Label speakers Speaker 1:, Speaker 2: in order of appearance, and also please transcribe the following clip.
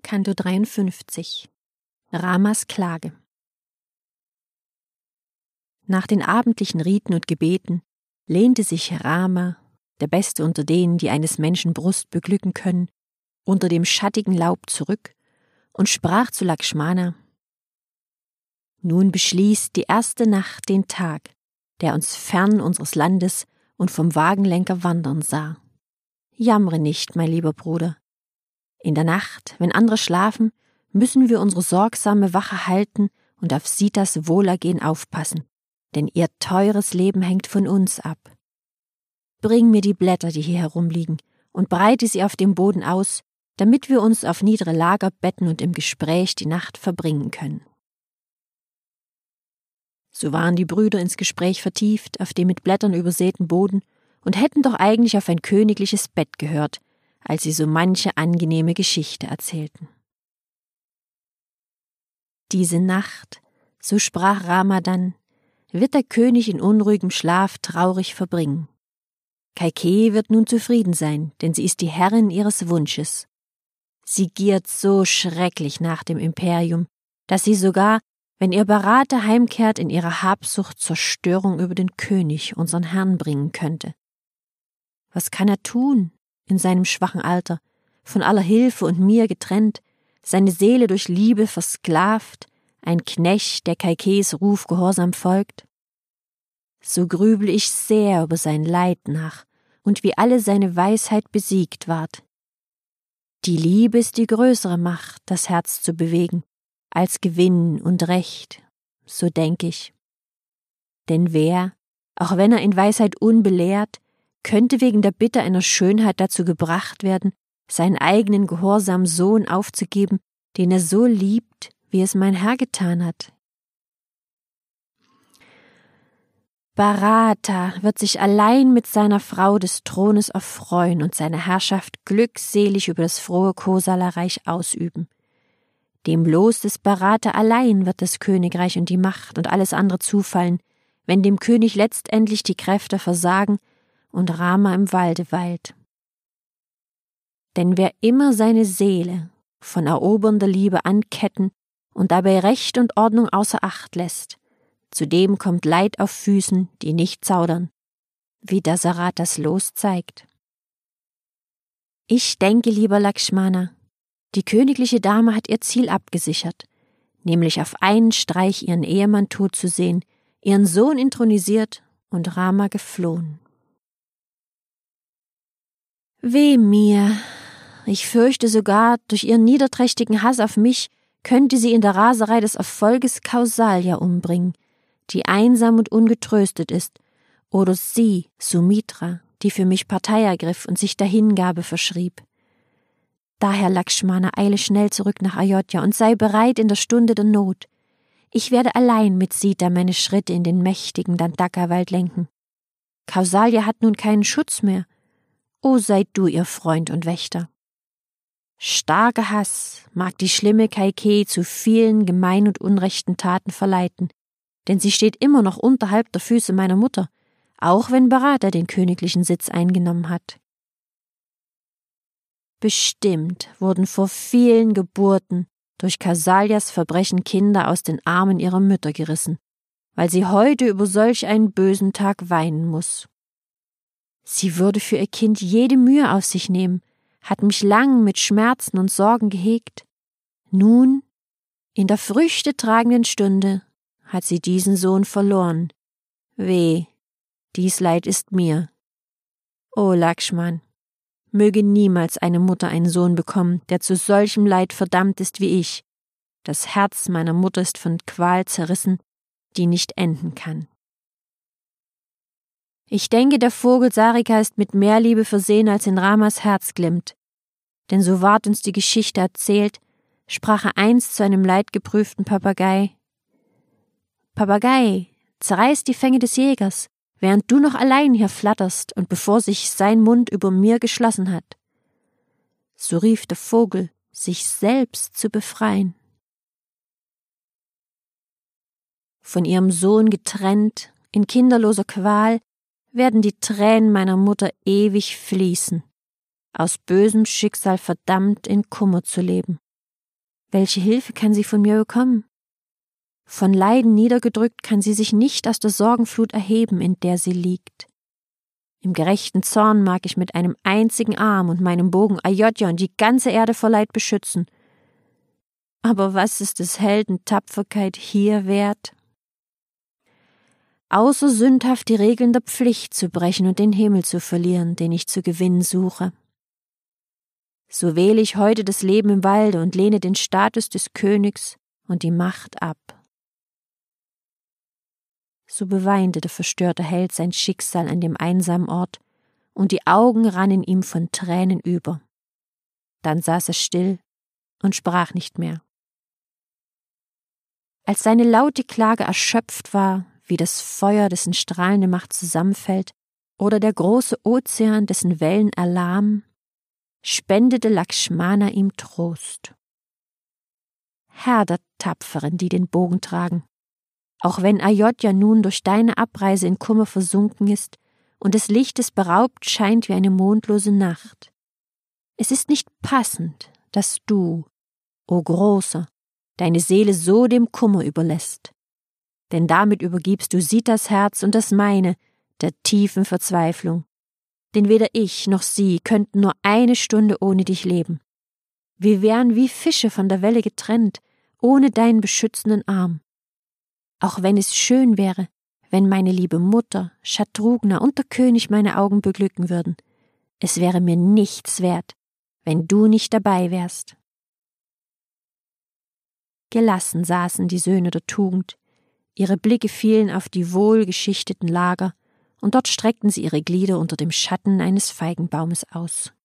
Speaker 1: Canto 53 Ramas Klage. Nach den abendlichen Riten und Gebeten lehnte sich Rama, der Beste unter denen, die eines Menschen Brust beglücken können, unter dem schattigen Laub zurück und sprach zu Lakshmana: Nun beschließt die erste Nacht den Tag, der uns fern unseres Landes und vom Wagenlenker wandern sah. Jammre nicht, mein lieber Bruder. In der Nacht, wenn andere schlafen, müssen wir unsere sorgsame Wache halten und auf Sitas Wohlergehen aufpassen, denn ihr teures Leben hängt von uns ab. Bring mir die Blätter, die hier herumliegen, und breite sie auf dem Boden aus, damit wir uns auf niedere Lager betten und im Gespräch die Nacht verbringen können. So waren die Brüder ins Gespräch vertieft, auf dem mit Blättern übersäten Boden, und hätten doch eigentlich auf ein königliches Bett gehört, als sie so manche angenehme Geschichte erzählten. Diese Nacht, so sprach Rama dann, wird der König in unruhigem Schlaf traurig verbringen. Kaikeyi wird nun zufrieden sein, denn sie ist die Herrin ihres Wunsches. Sie giert so schrecklich nach dem Imperium, dass sie sogar, wenn ihr Bharata heimkehrt, in ihrer Habsucht Zerstörung über den König, unseren Herrn, bringen könnte. Was kann er tun? In seinem schwachen Alter, von aller Hilfe und mir getrennt, seine Seele durch Liebe versklavt, ein Knecht, der Kaikeyis Ruf gehorsam folgt? So grüble ich sehr über sein Leid nach und wie alle seine Weisheit besiegt ward. Die Liebe ist die größere Macht, das Herz zu bewegen, als Gewinn und Recht, so denk ich. Denn wer, auch wenn er in Weisheit unbelehrt, könnte wegen der Bitte einer Schönheit dazu gebracht werden, seinen eigenen gehorsamen Sohn aufzugeben, den er so liebt, wie es mein Herr getan hat. Bharata wird sich allein mit seiner Frau des Thrones erfreuen und seine Herrschaft glückselig über das frohe Kosala-Reich ausüben. Dem Los des Bharata allein wird das Königreich und die Macht und alles andere zufallen, wenn dem König letztendlich die Kräfte versagen und Rama im Walde weilt. Denn wer immer seine Seele von erobernder Liebe anketten und dabei Recht und Ordnung außer Acht lässt, zu dem kommt Leid auf Füßen, die nicht zaudern, wie Dasarathas Los zeigt. Ich denke, lieber Lakshmana, die königliche Dame hat ihr Ziel abgesichert, nämlich auf einen Streich ihren Ehemann tot zu sehen, ihren Sohn intronisiert und Rama geflohen. Weh mir! Ich fürchte sogar, durch ihren niederträchtigen Hass auf mich könnte sie in der Raserei des Erfolges Kausalya umbringen, die einsam und ungetröstet ist, oder sie, Sumitra, die für mich Partei ergriff und sich der Hingabe verschrieb. Daher, Lakshmana, eile schnell zurück nach Ayodhya und sei bereit in der Stunde der Not. Ich werde allein mit Sita meine Schritte in den mächtigen Dandaka-Wald lenken. Kausalya hat nun keinen Schutz mehr. O sei du ihr Freund und Wächter. Starker Hass mag die schlimme Kaikeyi zu vielen gemein und unrechten Taten verleiten, denn sie steht immer noch unterhalb der Füße meiner Mutter, auch wenn Bharata den königlichen Sitz eingenommen hat. Bestimmt wurden vor vielen Geburten durch Kausalyas Verbrechen Kinder aus den Armen ihrer Mütter gerissen, weil sie heute über solch einen bösen Tag weinen muss. Sie würde für ihr Kind jede Mühe auf sich nehmen, hat mich lang mit Schmerzen und Sorgen gehegt. Nun, in der früchtetragenden Stunde, hat sie diesen Sohn verloren. Weh, dies Leid ist mir. O Lakshman, möge niemals eine Mutter einen Sohn bekommen, der zu solchem Leid verdammt ist wie ich. Das Herz meiner Mutter ist von Qual zerrissen, die nicht enden kann. Ich denke, der Vogel Sarika ist mit mehr Liebe versehen, als in Ramas Herz glimmt. Denn so ward uns die Geschichte erzählt, sprach er einst zu einem leidgeprüften Papagei: Papagei, zerreiß die Fänge des Jägers, während du noch allein hier flatterst und bevor sich sein Mund über mir geschlossen hat. So rief der Vogel, sich selbst zu befreien. Von ihrem Sohn getrennt, in kinderloser Qual, werden die Tränen meiner Mutter ewig fließen, aus bösem Schicksal verdammt in Kummer zu leben. Welche Hilfe kann sie von mir bekommen? Von Leiden niedergedrückt kann sie sich nicht aus der Sorgenflut erheben, in der sie liegt. Im gerechten Zorn mag ich mit einem einzigen Arm und meinem Bogen Ayodhya und die ganze Erde vor Leid beschützen. Aber was ist des Helden Tapferkeit hier wert? Außer sündhaft die Regeln der Pflicht zu brechen und den Himmel zu verlieren, den ich zu gewinnen suche. So wähle ich heute das Leben im Walde und lehne den Status des Königs und die Macht ab. So beweinte der verstörte Held sein Schicksal an dem einsamen Ort, und die Augen rannen ihm von Tränen über. Dann saß er still und sprach nicht mehr. Als seine laute Klage erschöpft war, wie das Feuer, dessen strahlende Macht zusammenfällt, oder der große Ozean, dessen Wellen erlahmen, spendete Lakshmana ihm Trost. Herr der Tapferen, die den Bogen tragen, auch wenn Ayodhya nun durch deine Abreise in Kummer versunken ist und des Lichtes beraubt scheint wie eine mondlose Nacht. Es ist nicht passend, dass du, o Großer, deine Seele so dem Kummer überlässt. Denn damit übergibst du Sitas Herz und das meine der tiefen Verzweiflung. Denn weder ich noch sie könnten nur eine Stunde ohne dich leben. Wir wären wie Fische von der Welle getrennt, ohne deinen beschützenden Arm. Auch wenn es schön wäre, wenn meine liebe Mutter, Shatrughna und der König meine Augen beglücken würden, es wäre mir nichts wert, wenn du nicht dabei wärst. Gelassen saßen die Söhne der Tugend, ihre Blicke fielen auf die wohlgeschichteten Lager, und dort streckten sie ihre Glieder unter dem Schatten eines Feigenbaumes aus.